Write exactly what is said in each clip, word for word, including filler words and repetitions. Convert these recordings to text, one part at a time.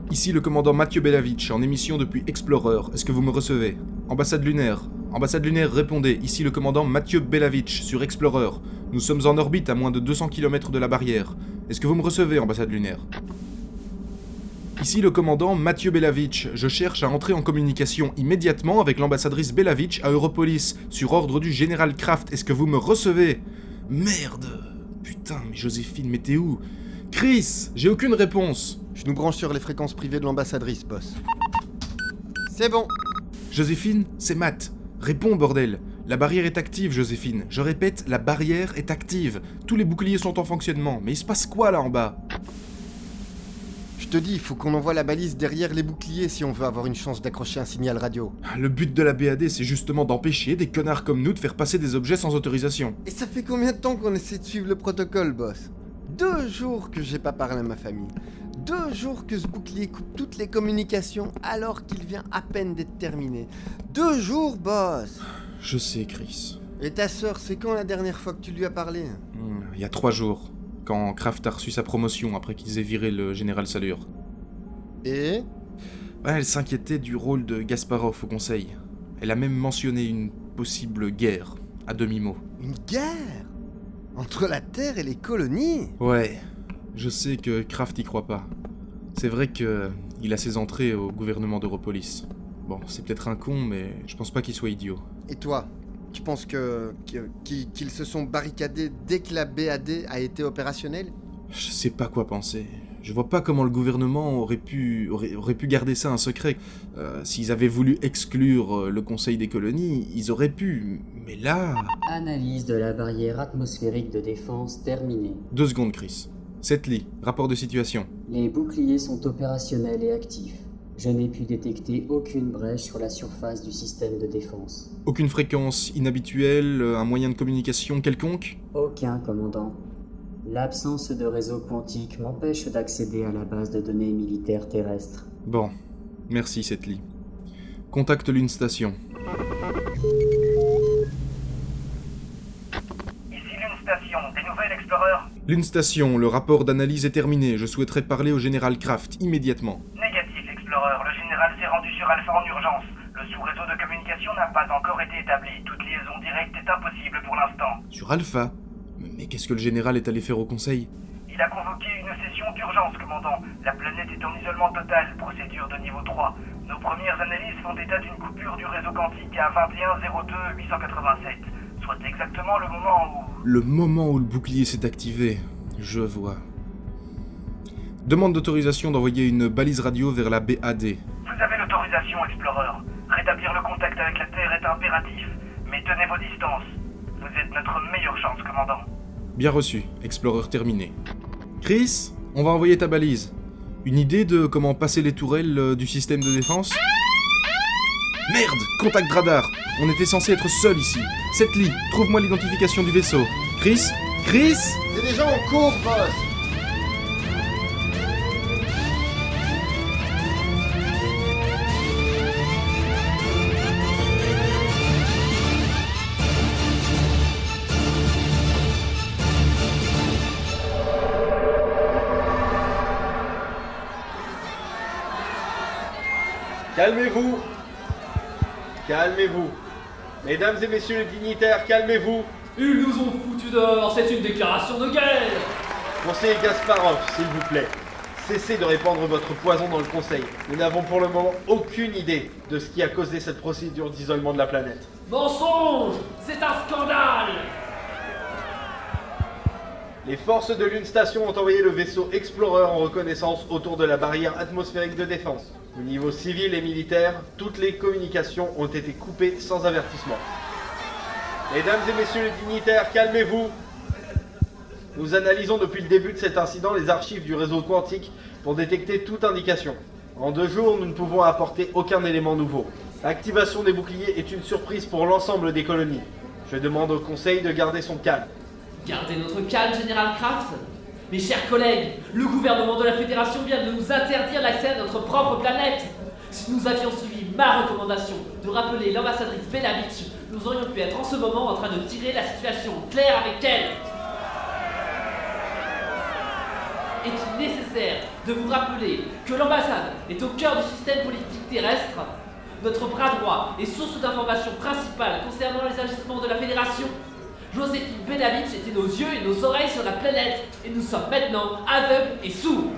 Ici le commandant Mathieu Belavitch, en émission depuis Explorer. Est-ce que vous me recevez? Ambassade lunaire. Ambassade lunaire, répondez. Ici le commandant Mathieu Belavitch, sur Explorer. Nous sommes en orbite à moins de deux cents kilomètres de la barrière. Est-ce que vous me recevez, ambassade lunaire? Ici le commandant Mathieu Belavitch. Je cherche à entrer en communication immédiatement avec l'ambassadrice Belavitch à Europolis, sur ordre du général Kraft. Est-ce que vous me recevez? Merde. Putain, mais Joséphine, mais t'es où? Chris, j'ai aucune réponse. Je nous branche sur les fréquences privées de l'ambassadrice, boss. C'est bon. Joséphine, c'est Matt. Réponds, bordel. La barrière est active, Joséphine. Je répète, la barrière est active. Tous les boucliers sont en fonctionnement. Mais il se passe quoi, là, en bas? Je te dis, il faut qu'on envoie la balise derrière les boucliers si on veut avoir une chance d'accrocher un signal radio. Le but de la B A D, c'est justement d'empêcher des connards comme nous de faire passer des objets sans autorisation. Et ça fait combien de temps qu'on essaie de suivre le protocole, boss? Deux jours que j'ai pas parlé à ma famille. Deux jours que ce bouclier coupe toutes les communications alors qu'il vient à peine d'être terminé. Deux jours, boss. Je sais, Chris. Et ta sœur, c'est quand la dernière fois que tu lui as parlé? Hmm, il y a trois jours, quand Kraft a reçu sa promotion après qu'ils aient viré le général Salure. Et bah, elle s'inquiétait du rôle de Gasparov au conseil. Elle a même mentionné une possible guerre, à demi-mot. Une guerre? Entre la Terre et les colonies? Ouais, je sais que Kraft y croit pas. C'est vrai que il a ses entrées au gouvernement d'Europolis. Bon, c'est peut-être un con, mais je pense pas qu'il soit idiot. Et toi, tu penses que, que qu'ils, qu'ils se sont barricadés dès que la B A D a été opérationnelle? Je sais pas quoi penser. Je vois pas comment le gouvernement aurait pu, aurait, aurait pu garder ça un secret. Euh, s'ils avaient voulu exclure le conseil des colonies, ils auraient pu. Mais là... Analyse de la barrière atmosphérique de défense terminée. Deux secondes, Chris. Setli, rapport de situation. Les boucliers sont opérationnels et actifs. Je n'ai pu détecter aucune brèche sur la surface du système de défense. Aucune fréquence inhabituelle, un moyen de communication quelconque? Aucun, commandant. L'absence de réseau quantique m'empêche d'accéder à la base de données militaires terrestres. Bon, merci Setli. Contacte Lune Station. Ici Lune Station, des nouvelles, Explorer? Lune Station, le rapport d'analyse est terminé. Je souhaiterais parler au général Kraft, immédiatement. Négatif, Explorer. Le général s'est rendu sur Alpha en urgence. Le sous-réseau de communication n'a pas encore été établi. Toute liaison directe est impossible pour l'instant. Sur Alpha? Mais qu'est-ce que le général est allé faire au conseil? Il a convoqué une session d'urgence, commandant. La planète est en isolement total, procédure de niveau trois. Nos premières analyses font état d'une coupure du réseau quantique à vingt et un zéro deux huit cent quatre-vingt-sept, soit exactement le moment où... Le moment où le bouclier s'est activé. Je vois. Demande d'autorisation d'envoyer une balise radio vers la B A D. Vous avez l'autorisation, Explorer. Rétablir le contact avec la Terre est impératif, mais tenez vos distances. Vous êtes notre meilleure chance, commandant. Bien reçu, Explorer terminé. Chris, on va envoyer ta balise. Une idée de comment passer les tourelles euh, du système de défense? Merde, contact radar. On était censé être seul ici. Setli, trouve-moi l'identification du vaisseau. Chris? Chris? C'est des gens en cours, boss. Calmez-vous. Calmez-vous. Mesdames et messieurs les dignitaires, calmez-vous. Ils nous ont foutus dehors, c'est une déclaration de guerre. Conseiller Gasparov, s'il vous plaît. Cessez de répandre votre poison dans le conseil. Nous n'avons pour le moment aucune idée de ce qui a causé cette procédure d'isolement de la planète. Mensonge! C'est un scandale! Les forces de Lune Station ont envoyé le vaisseau Explorer en reconnaissance autour de la barrière atmosphérique de défense. Au niveau civil et militaire, toutes les communications ont été coupées sans avertissement. Mesdames et messieurs les dignitaires, calmez-vous. Nous analysons depuis le début de cet incident les archives du réseau quantique pour détecter toute indication. En deux jours, nous ne pouvons apporter aucun élément nouveau. L'activation des boucliers est une surprise pour l'ensemble des colonies. Je demande au Conseil de garder son calme. Gardez notre calme, Général Kraft. Mes chers collègues, le gouvernement de la Fédération vient de nous interdire l'accès à notre propre planète. Si nous avions suivi ma recommandation de rappeler l'ambassadrice Belavitch, nous aurions pu être en ce moment en train de tirer la situation claire avec elle. est-il nécessaire de vous rappeler que l'ambassade est au cœur du système politique terrestre, notre bras droit et source d'information principale concernant les agissements de la Fédération? Joséphine Bellamy était nos yeux et nos oreilles sur la planète, et nous sommes maintenant aveugles et sourds.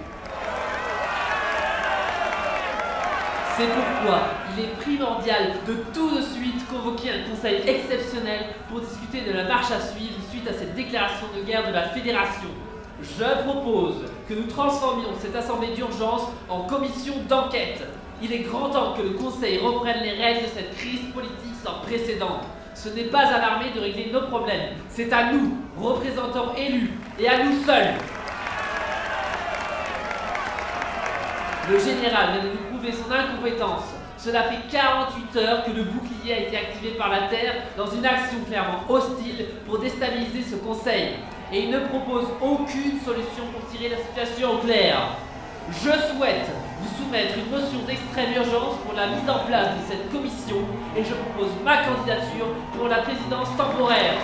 C'est pourquoi il est primordial de tout de suite convoquer un conseil exceptionnel pour discuter de la marche à suivre suite à cette déclaration de guerre de la Fédération. Je propose que nous transformions cette assemblée d'urgence en commission d'enquête. Il est grand temps que le conseil reprenne les règles de cette crise politique sans précédent. Ce n'est pas à l'armée de régler nos problèmes, c'est à nous, représentants élus, et à nous seuls. Le général vient de nous prouver son incompétence. Cela fait quarante-huit heures que le bouclier a été activé par la Terre dans une action clairement hostile pour déstabiliser ce conseil. Et il ne propose aucune solution pour tirer la situation au clair. Je souhaite vous soumettre une motion d'extrême urgence pour la mise en place de cette commission et je propose ma candidature pour la présidence temporaire.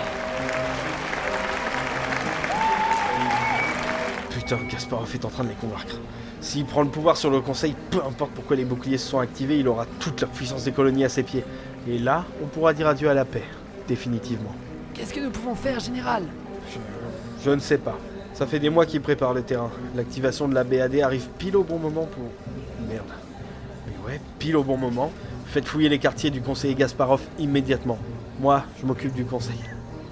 Putain, Gasparov est en train de les convaincre. S'il prend le pouvoir sur le conseil, peu importe pourquoi les boucliers se sont activés, il aura toute la puissance des colonies à ses pieds. Et là, on pourra dire adieu à la paix, définitivement. Qu'est-ce que nous pouvons faire, général ? Je... je ne sais pas. Ça fait des mois qu'il prépare le terrain. L'activation de la B A D arrive pile au bon moment pour... Merde. Mais ouais, pile au bon moment. Faites fouiller les quartiers du conseiller Gasparov immédiatement. Moi, je m'occupe du conseil.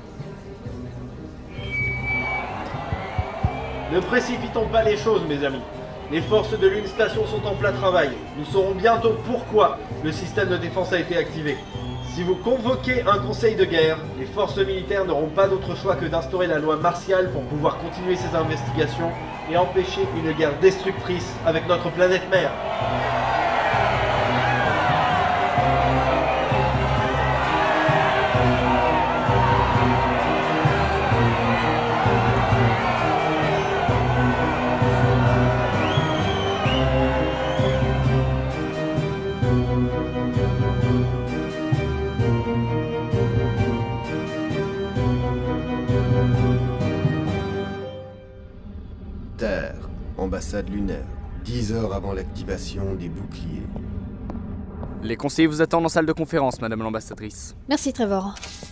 Ne précipitons pas les choses, mes amis. Les forces de l'Une Station sont en plein travail. Nous saurons bientôt pourquoi le système de défense a été activé. Si vous convoquez un conseil de guerre, les forces militaires n'auront pas d'autre choix que d'instaurer la loi martiale pour pouvoir continuer ces investigations et empêcher une guerre destructrice avec notre planète mère. Terre, ambassade lunaire, dix heures avant l'activation des boucliers. Les conseillers vous attendent en salle de conférence, madame l'ambassadrice. Merci, Trevor.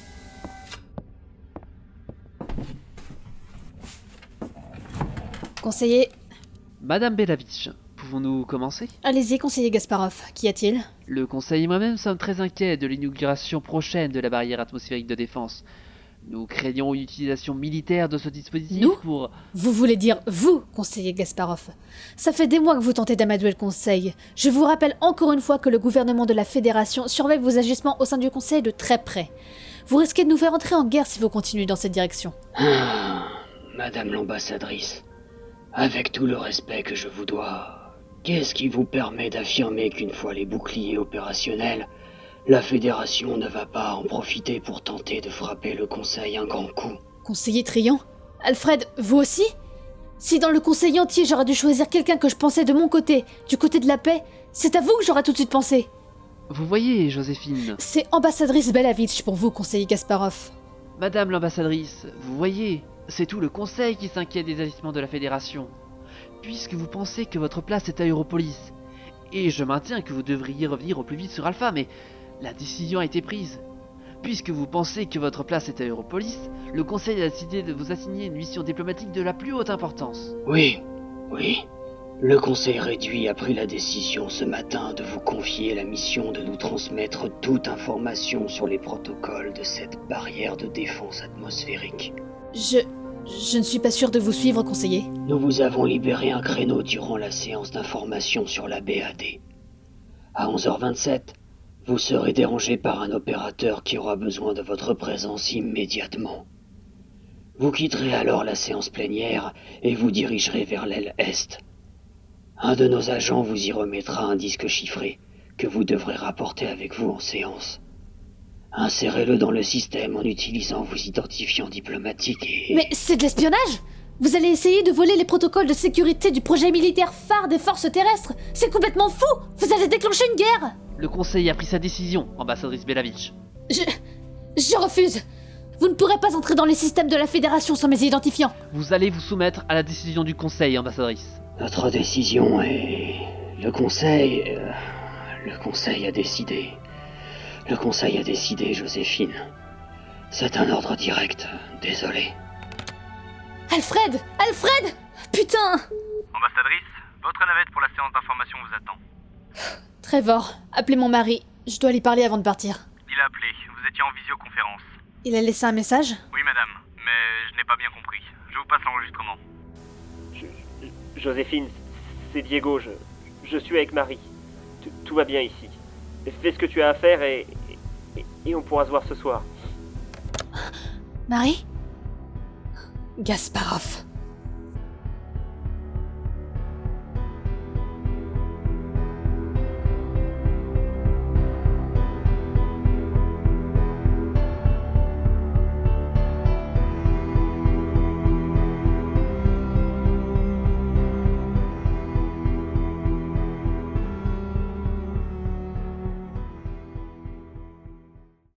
Conseiller... Madame Belavitch, pouvons-nous commencer ? Allez-y, conseiller Gasparov. Qu'y a-t-il ? Le conseil et moi-même sommes très inquiets de l'inauguration prochaine de la barrière atmosphérique de défense. Nous craignons une utilisation militaire de ce dispositif Nous pour... Vous voulez dire vous, conseiller Gasparov. Ça fait des mois que vous tentez d'amadouer le conseil. Je vous rappelle encore une fois que le gouvernement de la Fédération surveille vos agissements au sein du conseil de très près. Vous risquez de nous faire entrer en guerre si vous continuez dans cette direction. Ah, madame l'ambassadrice, avec tout le respect que je vous dois, qu'est-ce qui vous permet d'affirmer qu'une fois les boucliers opérationnels, la Fédération ne va pas en profiter pour tenter de frapper le Conseil un grand coup? Conseiller Trian ? Alfred, vous aussi ? Si dans le Conseil entier j'aurais dû choisir quelqu'un que je pensais de mon côté, du côté de la paix, c'est à vous que j'aurais tout de suite pensé. Vous voyez, Joséphine... C'est ambassadrice Belavitch pour vous, conseiller Gasparov. Madame l'ambassadrice, vous voyez, c'est tout le Conseil qui s'inquiète des agissements de la Fédération. Puisque vous pensez que votre place est à Europolis. Et je maintiens que vous devriez revenir au plus vite sur Alpha, mais... la décision a été prise. Puisque vous pensez que votre place est à Europolis, le Conseil a décidé de vous assigner une mission diplomatique de la plus haute importance. Oui, oui. Le Conseil réduit a pris la décision ce matin de vous confier la mission de nous transmettre toute information sur les protocoles de cette barrière de défense atmosphérique. Je... je ne suis pas sûre de vous suivre, conseiller. Nous vous avons libéré un créneau durant la séance d'information sur la B A D. À onze heures vingt-sept, vous serez dérangé par un opérateur qui aura besoin de votre présence immédiatement. Vous quitterez alors la séance plénière et vous dirigerez vers l'aile Est. Un de nos agents vous y remettra un disque chiffré que vous devrez rapporter avec vous en séance. Insérez-le dans le système en utilisant vos identifiants diplomatiques et... Mais c'est de l'espionnage ? Vous allez essayer de voler les protocoles de sécurité du projet militaire phare des forces terrestres ? C'est complètement fou ! Vous allez déclencher une guerre ! Le Conseil a pris sa décision, ambassadrice Belavitch. Je... je refuse. Vous ne pourrez pas entrer dans les systèmes de la Fédération sans mes identifiants. Vous allez vous soumettre à la décision du Conseil, ambassadrice. Notre décision est... Le Conseil... euh, Le Conseil a décidé. Le Conseil a décidé, Joséphine. C'est un ordre direct. Désolé. Alfred Alfred Putain Ambassadrice, votre navette pour la séance d'information vous attend. Trevor, appelez mon mari. Je dois lui parler avant de partir. Il a appelé, vous étiez en visioconférence. Il a laissé un message ? Oui madame, mais je n'ai pas bien compris. Je vous passe l'enregistrement. Je, Joséphine, c'est Diego, je, je suis avec Marie. Tout, tout va bien ici. Fais ce que tu as à faire et, et, et on pourra se voir ce soir. Marie ? Gasparov.